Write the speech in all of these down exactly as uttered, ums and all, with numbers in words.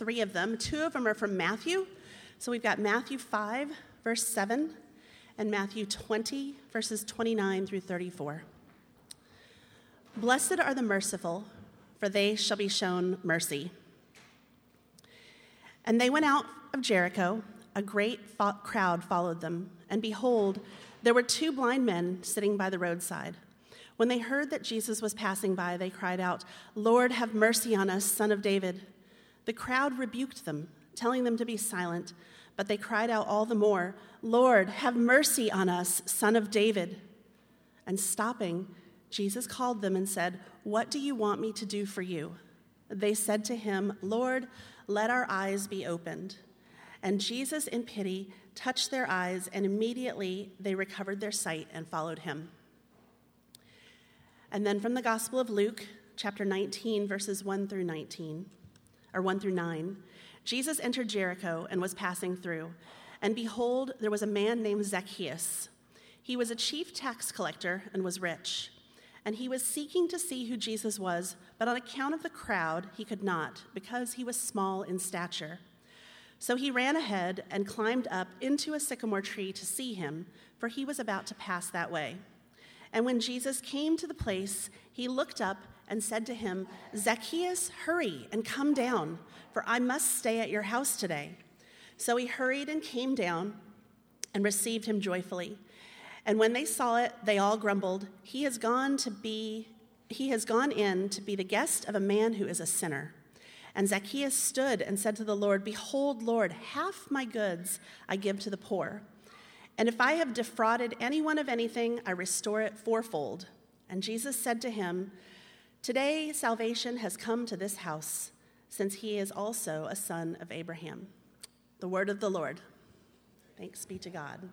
three of them. Two of them are from Matthew. So we've got Matthew five, verse seven, and Matthew twenty, verses twenty-nine through thirty-four. Blessed are the merciful, for they shall be shown mercy. And they went out of Jericho. A great fo- crowd followed them. And behold, there were two blind men sitting by the roadside. When they heard that Jesus was passing by, they cried out, "Lord, have mercy on us, Son of David." The crowd rebuked them, telling them to be silent. But they cried out all the more, "Lord, have mercy on us, Son of David." And stopping, Jesus called them and said, "What do you want me to do for you?" They said to him, "Lord, let our eyes be opened." And Jesus, in pity, touched their eyes, and immediately they recovered their sight and followed him. And then from the Gospel of Luke, chapter nineteen, verses one through nineteen, or one through nine, Jesus entered Jericho and was passing through. And behold, there was a man named Zacchaeus. He was a chief tax collector and was rich. And he was seeking to see who Jesus was, but on account of the crowd, he could not, because he was small in stature. So he ran ahead and climbed up into a sycamore tree to see him, for he was about to pass that way. And when Jesus came to the place, he looked up and said to him, "Zacchaeus, hurry and come down, for I must stay at your house today." So he hurried and came down and received him joyfully. And when they saw it, they all grumbled, "He has gone to be, he has gone in to be the guest of a man who is a sinner." And Zacchaeus stood and said to the Lord, "Behold, Lord, half my goods I give to the poor. And if I have defrauded anyone of anything, I restore it fourfold." And Jesus said to him, "Today salvation has come to this house, since he is also a son of Abraham." The word of the Lord. Thanks be to God.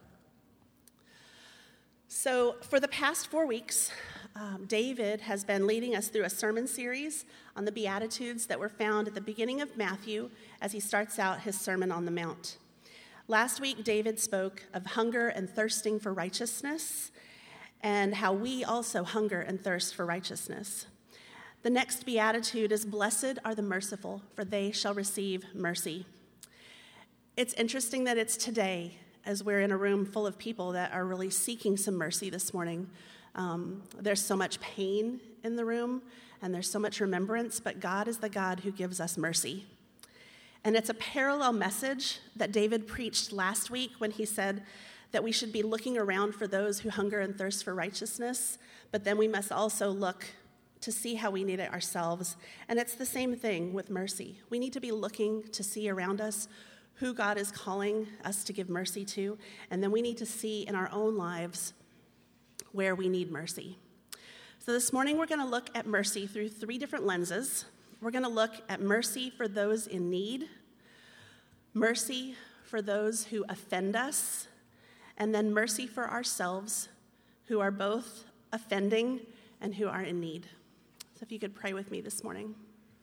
So for the past four weeks, um, David has been leading us through a sermon series on the Beatitudes that were found at the beginning of Matthew as he starts out his Sermon on the Mount. Last week, David spoke of hunger and thirsting for righteousness and how we also hunger and thirst for righteousness. The next Beatitude is, "Blessed are the merciful, for they shall receive mercy." It's interesting that it's today, as we're in a room full of people that are really seeking some mercy this morning. Um, there's so much pain in the room, and there's so much remembrance, but God is the God who gives us mercy. And it's a parallel message that David preached last week when he said that we should be looking around for those who hunger and thirst for righteousness, but then we must also look to see how we need it ourselves. And it's the same thing with mercy. We need to be looking to see around us who God is calling us to give mercy to, and then we need to see in our own lives where we need mercy. So this morning we're going to look at mercy through three different lenses. We're going to look at mercy for those in need, mercy for those who offend us, and then mercy for ourselves who are both offending and who are in need. So if you could pray with me this morning.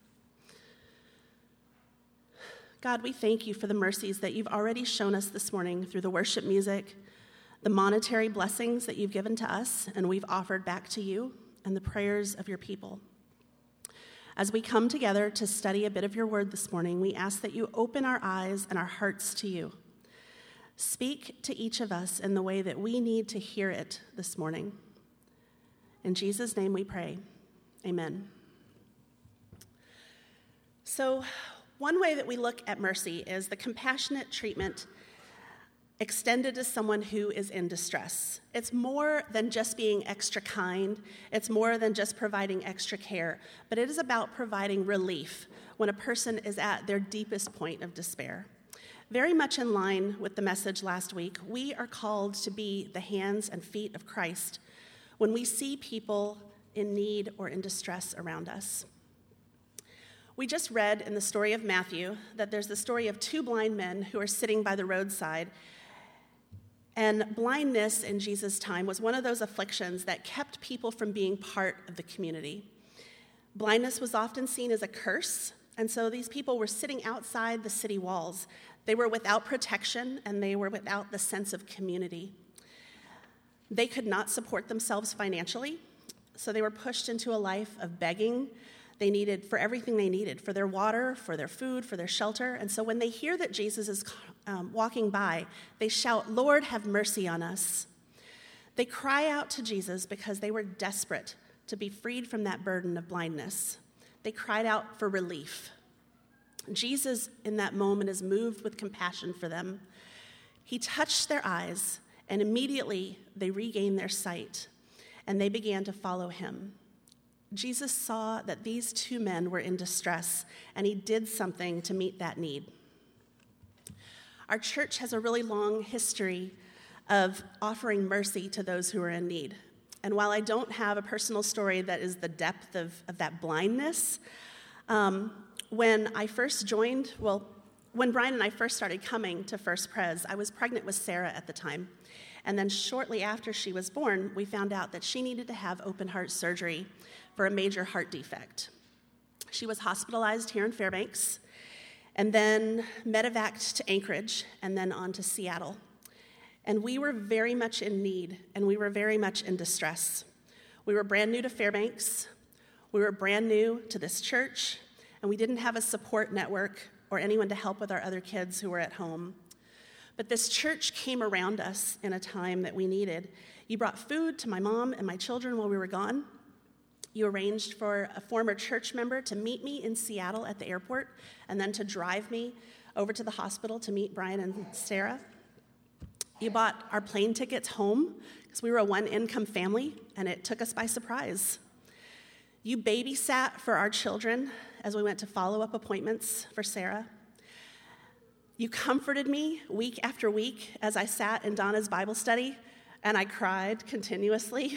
God, we thank you for the mercies that you've already shown us this morning through the worship music, the monetary blessings that you've given to us and we've offered back to you, and the prayers of your people. As we come together to study a bit of your word this morning, we ask that you open our eyes and our hearts to you. Speak to each of us in the way that we need to hear it this morning. In Jesus' name we pray. Amen. So, one way that we look at mercy is the compassionate treatment extended to someone who is in distress. It's more than just being extra kind. It's more than just providing extra care, but it is about providing relief when a person is at their deepest point of despair. Very much in line with the message last week, we are called to be the hands and feet of Christ when we see people in need or in distress around us. We just read in the story of Matthew that there's the story of two blind men who are sitting by the roadside. And blindness in Jesus' time was one of those afflictions that kept people from being part of the community. Blindness was often seen as a curse, and so these people were sitting outside the city walls. They were without protection, and they were without the sense of community. They could not support themselves financially, so they were pushed into a life of begging. they needed for everything they needed, for their water, for their food, for their shelter. And so when they hear that Jesus is um, walking by, they shout, "Lord, have mercy on us." They cry out to Jesus because they were desperate to be freed from that burden of blindness. They cried out for relief. Jesus, in that moment, is moved with compassion for them. He touched their eyes, and immediately they regained their sight, and they began to follow him. Jesus saw that these two men were in distress, and he did something to meet that need. Our church has a really long history of offering mercy to those who are in need. And while I don't have a personal story that is the depth of, of that blindness, um, when I first joined, well, when Brian and I first started coming to First Pres, I was pregnant with Sarah at the time. And then shortly after she was born, we found out that she needed to have open heart surgery for a major heart defect. She was hospitalized here in Fairbanks, and then medevaced to Anchorage, and then on to Seattle. And we were very much in need, and we were very much in distress. We were brand new to Fairbanks, we were brand new to this church, and we didn't have a support network or anyone to help with our other kids who were at home. But this church came around us in a time that we needed. You brought food to my mom and my children while we were gone. You arranged for a former church member to meet me in Seattle at the airport and then to drive me over to the hospital to meet Brian and Sarah. You bought our plane tickets home because we were a one-income family, and it took us by surprise. You babysat for our children as we went to follow-up appointments for Sarah. You comforted me week after week as I sat in Donna's Bible study, and I cried continuously.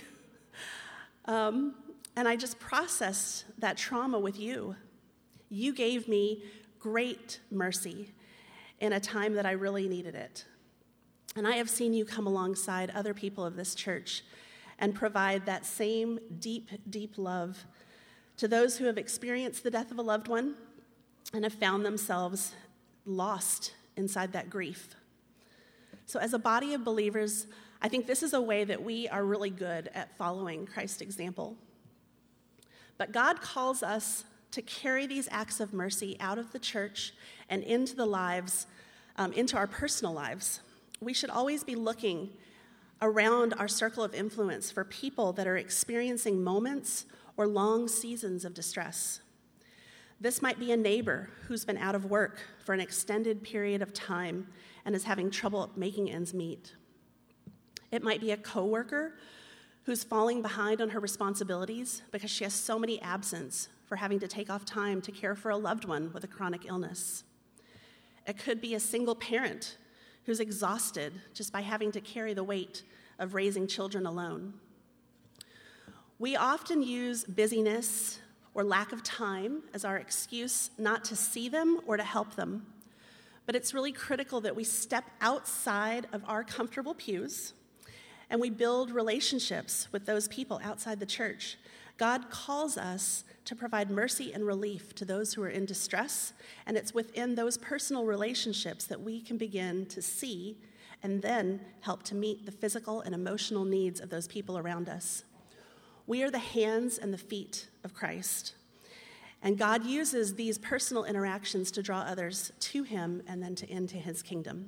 um, and I just processed that trauma with you. You gave me great mercy in a time that I really needed it. And I have seen you come alongside other people of this church and provide that same deep, deep love to those who have experienced the death of a loved one and have found themselves lost inside that grief. So as a body of believers, I think this is a way that we are really good at following Christ's example. But God calls us to carry these acts of mercy out of the church and into the lives, um, into our personal lives. We should always be looking around our circle of influence for people that are experiencing moments or long seasons of distress. This might be a neighbor who's been out of work for an extended period of time and is having trouble making ends meet. It might be a coworker who's falling behind on her responsibilities because she has so many absence for having to take off time to care for a loved one with a chronic illness. It could be a single parent who's exhausted just by having to carry the weight of raising children alone. We often use busyness or lack of time as our excuse not to see them or to help them. But it's really critical that we step outside of our comfortable pews and we build relationships with those people outside the church. God calls us to provide mercy and relief to those who are in distress, and it's within those personal relationships that we can begin to see and then help to meet the physical and emotional needs of those people around us. We are the hands and the feet of Christ, and God uses these personal interactions to draw others to him and then to into his kingdom.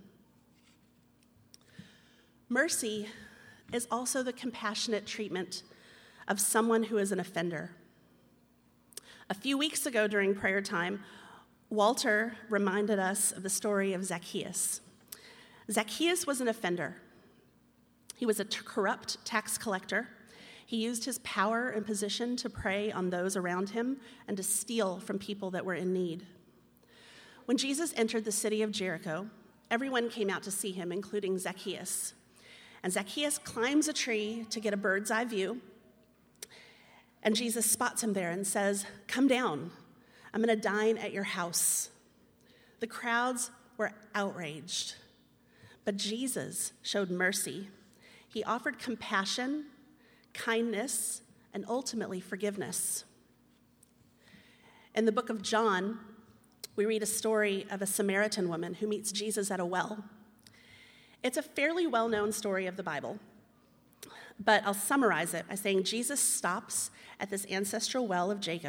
Mercy is also the compassionate treatment of someone who is an offender. A few weeks ago during prayer time, Walter reminded us of the story of Zacchaeus. Zacchaeus was an offender. He was a t- corrupt tax collector. He used his power and position to prey on those around him and to steal from people that were in need. When Jesus entered the city of Jericho, everyone came out to see him, including Zacchaeus. And Zacchaeus climbs a tree to get a bird's eye view. And Jesus spots him there and says, "Come down. I'm going to dine at your house." The crowds were outraged. But Jesus showed mercy. He offered compassion, kindness, and ultimately forgiveness. In the book of John, we read a story of a Samaritan woman who meets Jesus at a well. It's a fairly well-known story of the Bible, but I'll summarize it by saying Jesus stops at this ancestral well of Jacob,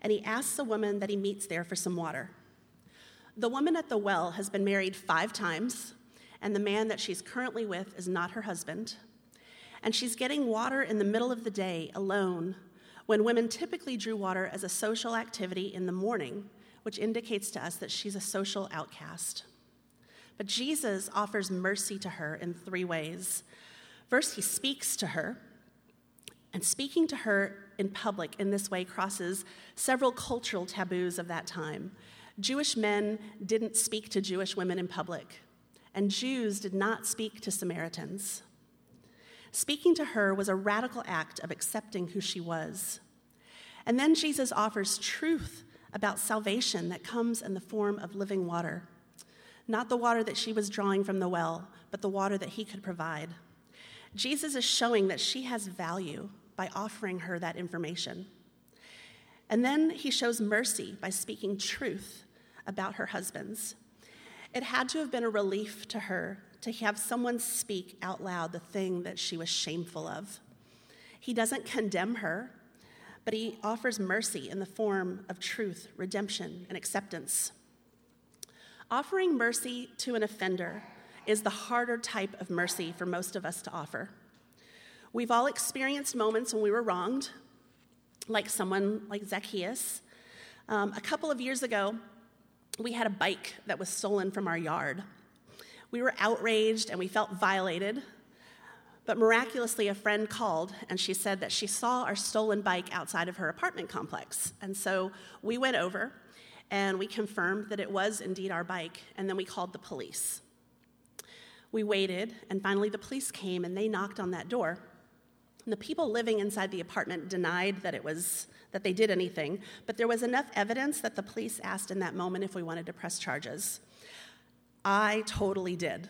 and he asks a woman that he meets there for some water. The woman at the well has been married five times, and the man that she's currently with is not her husband. And she's getting water in the middle of the day alone, when women typically drew water as a social activity in the morning, which indicates to us that she's a social outcast. But Jesus offers mercy to her in three ways. First, he speaks to her, and speaking to her in public in this way crosses several cultural taboos of that time. Jewish men didn't speak to Jewish women in public, and Jews did not speak to Samaritans. Speaking to her was a radical act of accepting who she was. And then Jesus offers truth about salvation that comes in the form of living water. Not the water that she was drawing from the well, but the water that he could provide. Jesus is showing that she has value by offering her that information. And then he shows mercy by speaking truth about her husbands. It had to have been a relief to her to have someone speak out loud the thing that she was shameful of. He doesn't condemn her, but he offers mercy in the form of truth, redemption, and acceptance. Offering mercy to an offender is the harder type of mercy for most of us to offer. We've all experienced moments when we were wronged, like someone like Zacchaeus. Um, a couple of years ago, we had a bike that was stolen from our yard. We were outraged and we felt violated, but miraculously a friend called and she said that she saw our stolen bike outside of her apartment complex. And so we went over and we confirmed that it was indeed our bike, and then we called the police. We waited, and finally the police came and they knocked on that door. And the people living inside the apartment denied that it was that they did anything, but there was enough evidence that the police asked in that moment if we wanted to press charges. I totally did.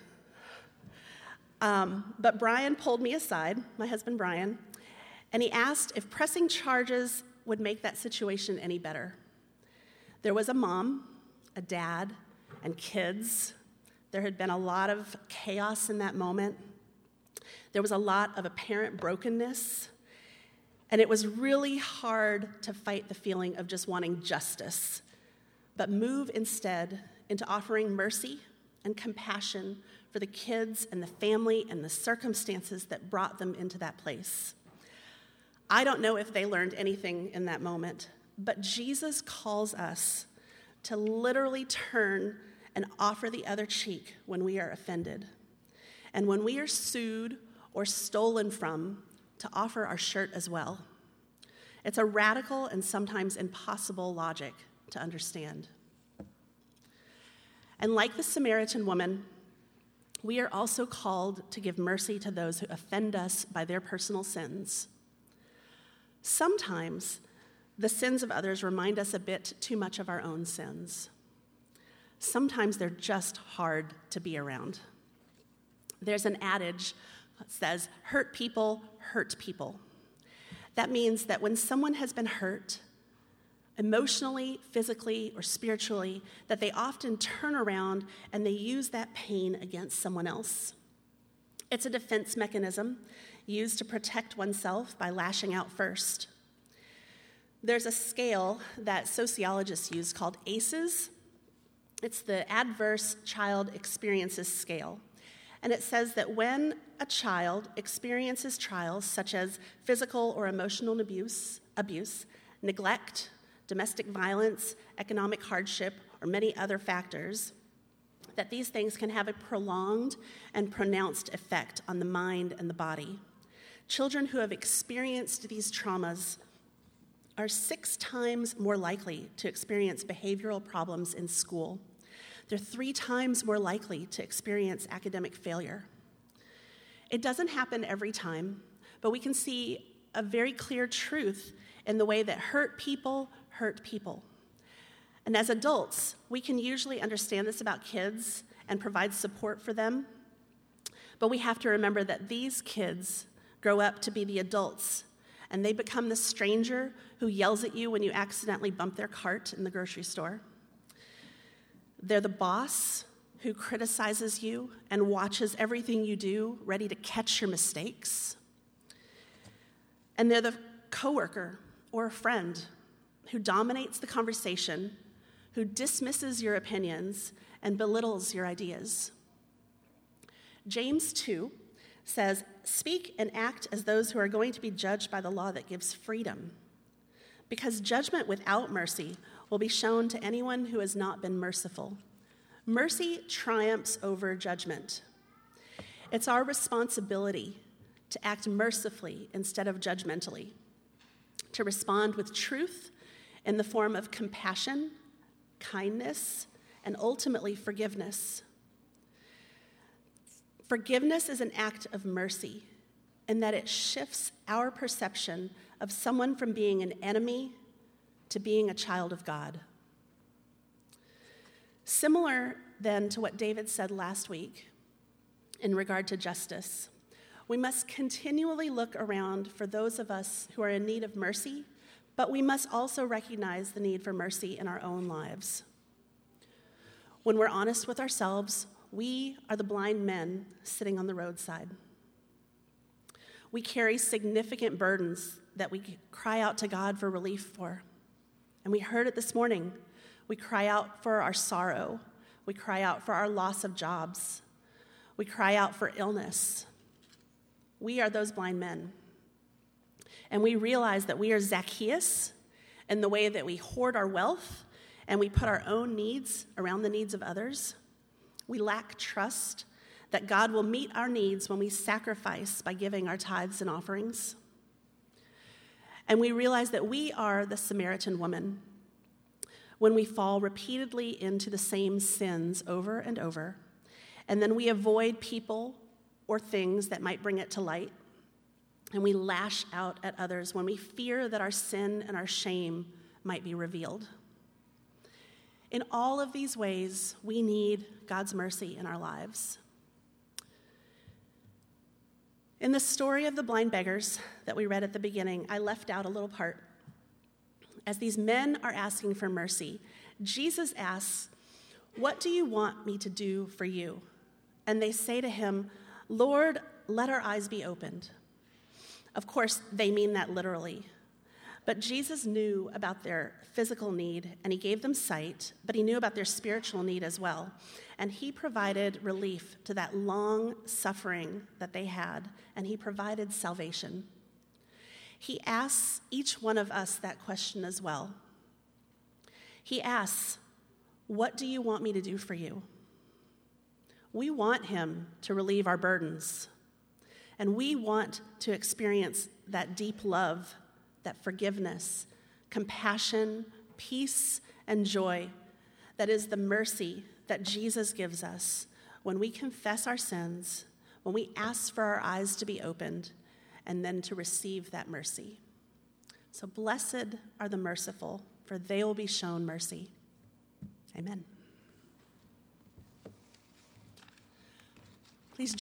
Um, but Brian pulled me aside, my husband Brian, and he asked if pressing charges would make that situation any better. There was a mom, a dad, and kids. There had been a lot of chaos in that moment. There was a lot of apparent brokenness, and it was really hard to fight the feeling of just wanting justice, but move instead into offering mercy and compassion for the kids and the family and the circumstances that brought them into that place. I don't know if they learned anything in that moment, but Jesus calls us to literally turn and offer the other cheek when we are offended. And when we are sued or stolen from, to offer our shirt as well. It's a radical and sometimes impossible logic to understand. And like the Samaritan woman, we are also called to give mercy to those who offend us by their personal sins. Sometimes the sins of others remind us a bit too much of our own sins. Sometimes they're just hard to be around. There's an adage that says, hurt people hurt people. That means that when someone has been hurt, emotionally, physically, or spiritually, that they often turn around and they use that pain against someone else. It's a defense mechanism used to protect oneself by lashing out first. There's a scale that sociologists use called A C Es. It's the Adverse Child Experiences Scale. And it says that when a child experiences trials such as physical or emotional abuse, abuse, neglect, domestic violence, economic hardship, or many other factors, that these things can have a prolonged and pronounced effect on the mind and the body. Children who have experienced these traumas are six times more likely to experience behavioral problems in school. They're three times more likely to experience academic failure. It doesn't happen every time, but we can see a very clear truth in the way that hurt people hurt people. And as adults, we can usually understand this about kids and provide support for them, but we have to remember that these kids grow up to be the adults, and they become the stranger who yells at you when you accidentally bump their cart in the grocery store. They're the boss who criticizes you and watches everything you do, ready to catch your mistakes. And they're the coworker or a friend who dominates the conversation, who dismisses your opinions and belittles your ideas. James two says, "Speak and act as those who are going to be judged by the law that gives freedom, because judgment without mercy will be shown to anyone who has not been merciful. Mercy triumphs over judgment." It's our responsibility to act mercifully instead of judgmentally, to respond with truth in the form of compassion, kindness, and ultimately forgiveness. Forgiveness is an act of mercy in that it shifts our perception of someone from being an enemy to being a child of God. Similar then to what David said last week in regard to justice, we must continually look around for those of us who are in need of mercy, but we must also recognize the need for mercy in our own lives. When we're honest with ourselves, we are the blind men sitting on the roadside. We carry significant burdens that we cry out to God for relief for. And we heard it this morning. We cry out for our sorrow. We cry out for our loss of jobs. We cry out for illness. We are those blind men. And we realize that we are Zacchaeus in the way that we hoard our wealth and we put our own needs around the needs of others. We lack trust that God will meet our needs when we sacrifice by giving our tithes and offerings. And we realize that we are the Samaritan woman when we fall repeatedly into the same sins over and over, and then we avoid people or things that might bring it to light, and we lash out at others when we fear that our sin and our shame might be revealed. In all of these ways, we need God's mercy in our lives. In the story of the blind beggars that we read at the beginning, I left out a little part. As these men are asking for mercy, Jesus asks, "What do you want me to do for you?" And they say to him, "Lord, let our eyes be opened." Of course, they mean that literally. But Jesus knew about their physical need, and he gave them sight, but he knew about their spiritual need as well. And he provided relief to that long suffering that they had, and he provided salvation. He asks each one of us that question as well. He asks, "What do you want me to do for you?" We want him to relieve our burdens, and we want to experience that deep love, that forgiveness, compassion, peace, and joy that is the mercy that Jesus gives us when we confess our sins, when we ask for our eyes to be opened, and then to receive that mercy. So blessed are the merciful, for they will be shown mercy. Amen. Please